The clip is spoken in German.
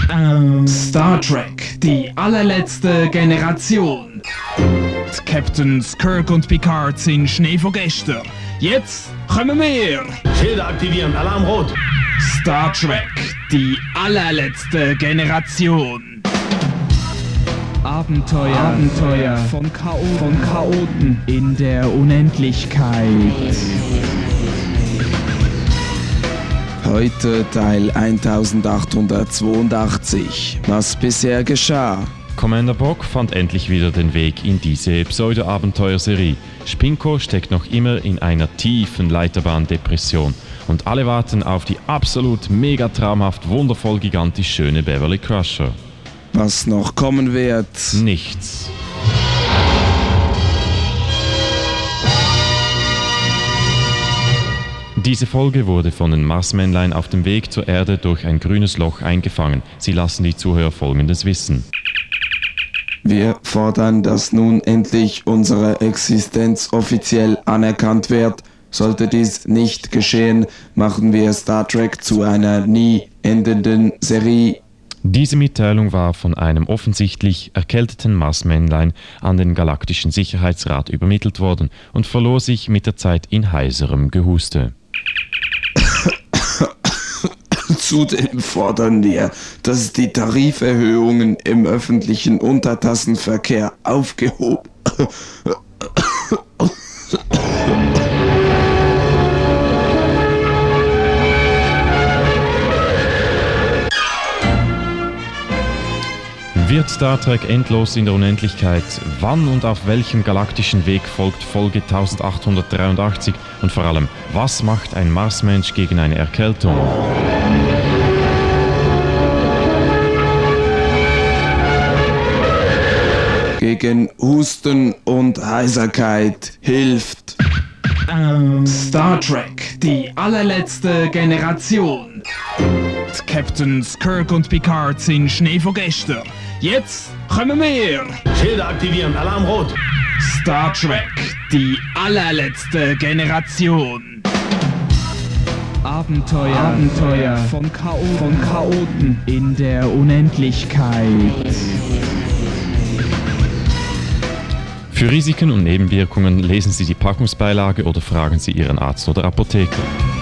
Star Trek, die allerletzte Generation. Die Captains Kirk und Picard sind Schnee von gestern. Jetzt kommen wir. Schilder aktivieren, Alarm rot. Star Trek, die allerletzte Generation. Abenteuer von Chaoten in der Unendlichkeit. Heute Teil 1882. Was bisher geschah. Commander Brock fand endlich wieder den Weg in diese Pseudo-Abenteuerserie. Spinko steckt noch immer in einer tiefen Leiterbahn-Depression und alle warten auf die absolut mega traumhaft, wundervoll, gigantisch schöne Beverly Crusher. Was noch kommen wird? Nichts. Diese Folge wurde von den Marsmännlein auf dem Weg zur Erde durch ein grünes Loch eingefangen. Sie lassen die Zuhörer Folgendes wissen. Wir fordern, dass nun endlich unsere Existenz offiziell anerkannt wird. Sollte dies nicht geschehen, machen wir Star Trek zu einer nie endenden Serie. Diese Mitteilung war von einem offensichtlich erkälteten Marsmännlein an den Galaktischen Sicherheitsrat übermittelt worden und verlor sich mit der Zeit in heiserem Gehuste. Zudem fordern wir, dass die Tariferhöhungen im öffentlichen Untertassenverkehr aufgehoben Wird Star Trek endlos in der Unendlichkeit? Wann und auf welchem galaktischen Weg folgt Folge 1883? Und vor allem, was macht ein Marsmensch gegen eine Erkältung? gegen Husten und Heiserkeit hilft. Star Trek, die allerletzte Generation. Die Captains Kirk und Picard sind Schnee von gestern. Jetzt kommen wir. Schilder aktivieren, Alarm rot. Star Trek, die allerletzte Generation. Abenteuer von Chaoten in der Unendlichkeit. Für Risiken und Nebenwirkungen lesen Sie die Packungsbeilage oder fragen Sie Ihren Arzt oder Apotheker.